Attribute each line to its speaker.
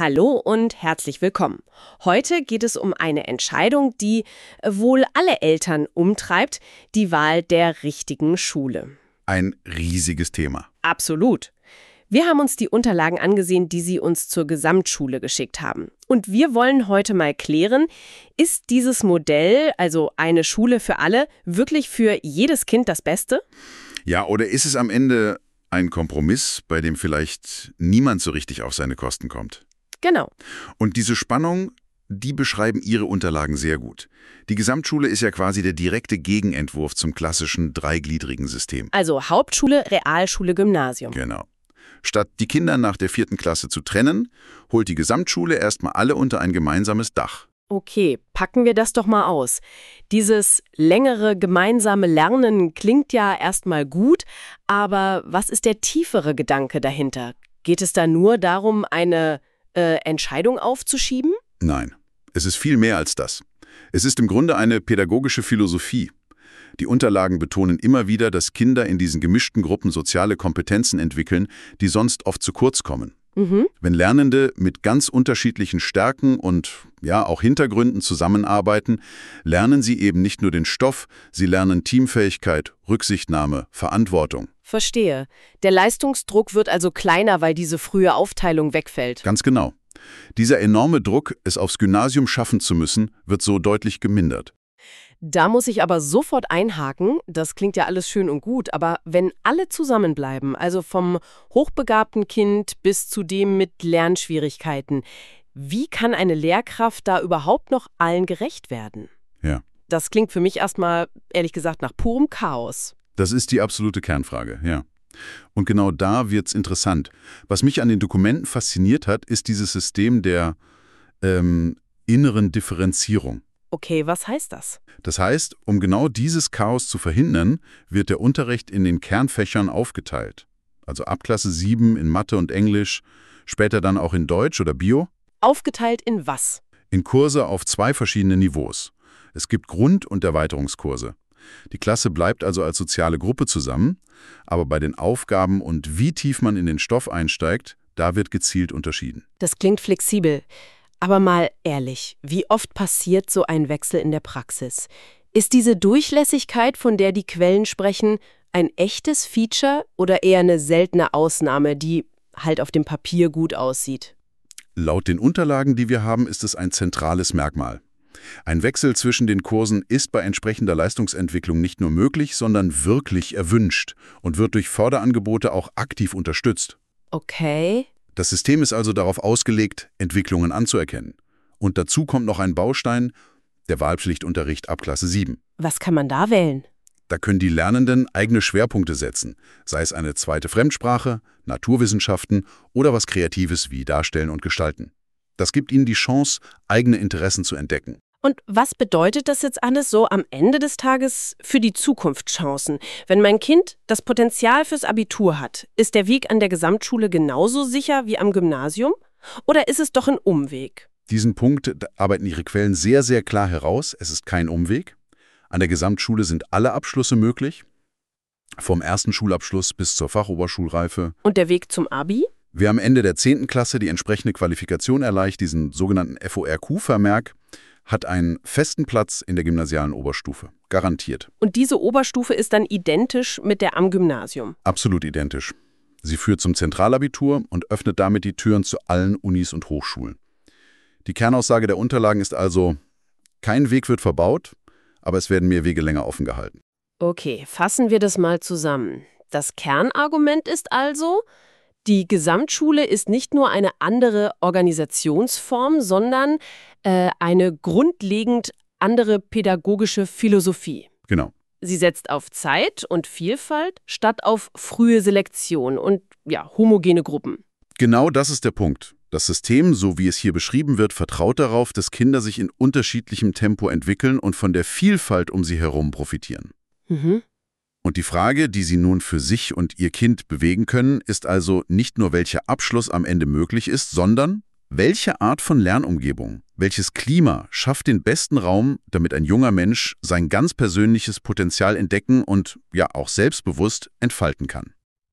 Speaker 1: Hallo und herzlich willkommen. Heute geht es um eine Entscheidung, die wohl alle Eltern umtreibt, die Wahl der richtigen Schule.
Speaker 2: Ein riesiges Thema.
Speaker 1: Absolut. Wir haben uns die Unterlagen angesehen, die Sie uns zur Gesamtschule geschickt haben. Und wir wollen heute mal klären, ist dieses Modell, also eine Schule für alle, wirklich für jedes Kind das Beste?
Speaker 2: Ja, oder ist es am Ende ein Kompromiss, bei dem vielleicht niemand so richtig auf seine Kosten kommt?
Speaker 1: Genau.
Speaker 2: Und diese Spannung, die beschreiben Ihre Unterlagen sehr gut. Die Gesamtschule ist ja quasi der direkte Gegenentwurf zum klassischen dreigliedrigen System.
Speaker 1: Also Hauptschule, Realschule, Gymnasium.
Speaker 2: Genau. Statt die Kinder nach der 4. Klasse zu trennen, holt die Gesamtschule erstmal alle unter ein gemeinsames Dach.
Speaker 1: Okay, packen wir das doch mal aus. Dieses längere gemeinsame Lernen klingt ja erstmal gut, aber was ist der tiefere Gedanke dahinter? Geht es da nur darum, eine Entscheidung aufzuschieben?
Speaker 2: Nein, es ist viel mehr als das. Es ist im Grunde eine pädagogische Philosophie. Die Unterlagen betonen immer wieder, dass Kinder in diesen gemischten Gruppen soziale Kompetenzen entwickeln, die sonst oft zu kurz kommen. Wenn Lernende mit ganz unterschiedlichen Stärken und auch Hintergründen zusammenarbeiten, lernen sie eben nicht nur den Stoff, sie lernen Teamfähigkeit, Rücksichtnahme, Verantwortung.
Speaker 1: Verstehe. Der Leistungsdruck wird also kleiner, weil diese frühe Aufteilung wegfällt.
Speaker 2: Ganz genau. Dieser enorme Druck, es aufs Gymnasium schaffen zu müssen, wird so deutlich gemindert.
Speaker 1: Da muss ich aber sofort einhaken, das klingt ja alles schön und gut, aber wenn alle zusammenbleiben, also vom hochbegabten Kind bis zu dem mit Lernschwierigkeiten, wie kann eine Lehrkraft da überhaupt noch allen gerecht werden?
Speaker 2: Ja.
Speaker 1: Das klingt für mich erstmal, ehrlich gesagt, nach purem Chaos.
Speaker 2: Das ist die absolute Kernfrage, ja. Und genau da wird's interessant. Was mich an den Dokumenten fasziniert hat, ist dieses System der inneren Differenzierung.
Speaker 1: Okay, was heißt das?
Speaker 2: Das heißt, um genau dieses Chaos zu verhindern, wird der Unterricht in den Kernfächern aufgeteilt. Also ab Klasse 7 in Mathe und Englisch, später dann auch in Deutsch oder Bio.
Speaker 1: Aufgeteilt in was?
Speaker 2: In Kurse auf 2 verschiedene Niveaus. Es gibt Grund- und Erweiterungskurse. Die Klasse bleibt also als soziale Gruppe zusammen, aber bei den Aufgaben und wie tief man in den Stoff einsteigt, da wird gezielt unterschieden.
Speaker 1: Das klingt flexibel. Aber mal ehrlich, wie oft passiert so ein Wechsel in der Praxis? Ist diese Durchlässigkeit, von der die Quellen sprechen, ein echtes Feature oder eher eine seltene Ausnahme, die halt auf dem Papier gut aussieht?
Speaker 2: Laut den Unterlagen, die wir haben, ist es ein zentrales Merkmal. Ein Wechsel zwischen den Kursen ist bei entsprechender Leistungsentwicklung nicht nur möglich, sondern wirklich erwünscht und wird durch Förderangebote auch aktiv unterstützt.
Speaker 1: Okay.
Speaker 2: Das System ist also darauf ausgelegt, Entwicklungen anzuerkennen. Und dazu kommt noch ein Baustein, der Wahlpflichtunterricht ab Klasse 7.
Speaker 1: Was kann man da wählen?
Speaker 2: Da können die Lernenden eigene Schwerpunkte setzen, sei es eine zweite Fremdsprache, Naturwissenschaften oder was Kreatives wie Darstellen und Gestalten. Das gibt ihnen die Chance, eigene Interessen zu entdecken.
Speaker 1: Und was bedeutet das jetzt alles so am Ende des Tages für die Zukunftschancen? Wenn mein Kind das Potenzial fürs Abitur hat, ist der Weg an der Gesamtschule genauso sicher wie am Gymnasium? Oder ist es doch ein Umweg?
Speaker 2: Diesen Punkt arbeiten Ihre Quellen sehr, sehr klar heraus. Es ist kein Umweg. An der Gesamtschule sind alle Abschlüsse möglich. Vom ersten Schulabschluss bis zur Fachoberschulreife.
Speaker 1: Und der Weg zum Abi?
Speaker 2: Wer am Ende der 10. Klasse die entsprechende Qualifikation erreicht, diesen sogenannten FORQ-Vermerk, hat einen festen Platz in der gymnasialen Oberstufe. Garantiert.
Speaker 1: Und diese Oberstufe ist dann identisch mit der am Gymnasium?
Speaker 2: Absolut identisch. Sie führt zum Zentralabitur und öffnet damit die Türen zu allen Unis und Hochschulen. Die Kernaussage der Unterlagen ist also, kein Weg wird verbaut, aber es werden mehr Wege länger offen gehalten.
Speaker 1: Okay, fassen wir das mal zusammen. Das Kernargument ist also, die Gesamtschule ist nicht nur eine andere Organisationsform, sondern eine grundlegend andere pädagogische Philosophie.
Speaker 2: Genau.
Speaker 1: Sie setzt auf Zeit und Vielfalt statt auf frühe Selektion und homogene Gruppen.
Speaker 2: Genau das ist der Punkt. Das System, so wie es hier beschrieben wird, vertraut darauf, dass Kinder sich in unterschiedlichem Tempo entwickeln und von der Vielfalt um sie herum profitieren. Und die Frage, die Sie nun für sich und Ihr Kind bewegen können, ist also nicht nur, welcher Abschluss am Ende möglich ist, sondern welche Art von Lernumgebung, welches Klima schafft den besten Raum, damit ein junger Mensch sein ganz persönliches Potenzial entdecken und auch selbstbewusst entfalten kann.